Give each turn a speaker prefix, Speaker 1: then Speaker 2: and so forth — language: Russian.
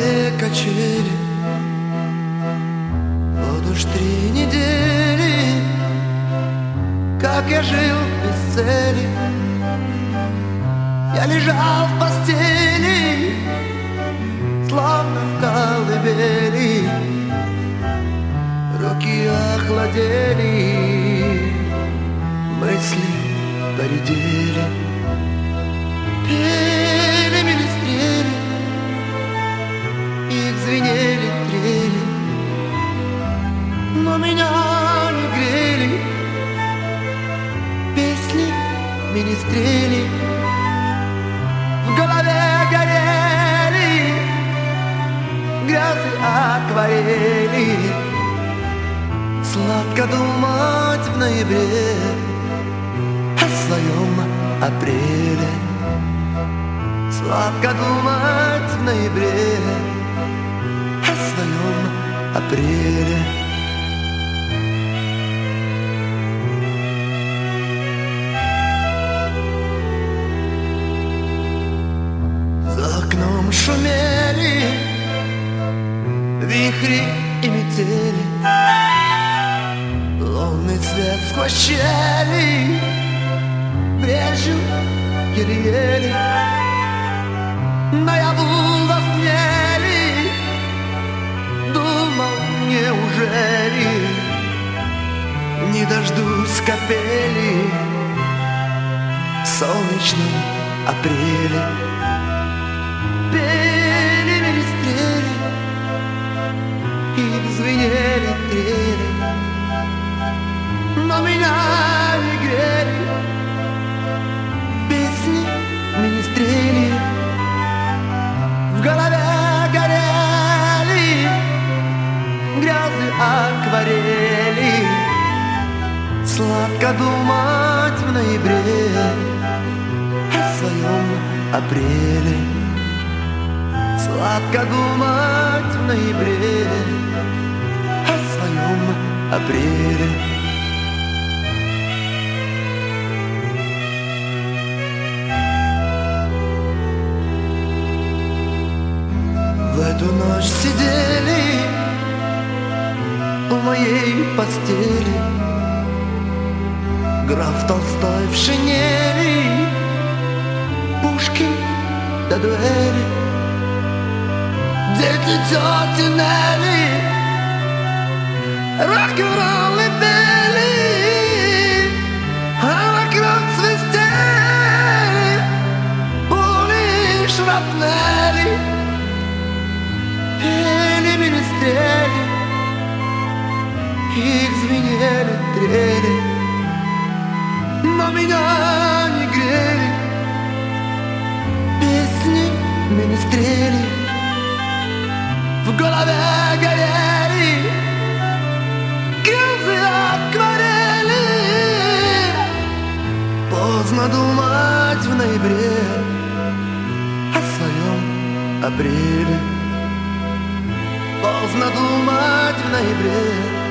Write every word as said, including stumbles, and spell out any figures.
Speaker 1: голове качели. Вот уж три недели, как я жил без цели. Я лежал в постели, словно в колыбели. Руки охладели, мысли поредели. Пели министрели, их звенели трели, но меня не грели песни министрели. В голове горели грязы акварели. Сладко думать в ноябре о своем апреле. Сладко думать в ноябре о своем апреле. За окном шумели вихри и метели. Лунный свет сквозь щели брежил еле-еле. Наяву во сне ли думал, неужели не дождусь капели в солнечном апреле. Пели министрели, и звенели трели, но меня не грели песни министрели. В голове горели грязы акварели. Сладко думать в ноябре о своем апреле. Сладко думать в ноябре о своем апреле. В эту ночь сидели у моей постели граф Толстой в шинели, Пушкин до дуэли, дети тети Нелли, рок-н-роллы пели, а вокруг свистели пули и шрапнели. Пели министрели, их звенели трели, но меня не грели песни министрели. В голове горели грязы акварели. Поздно думать в ноябре о своем апреле. Поздно думать в ноябре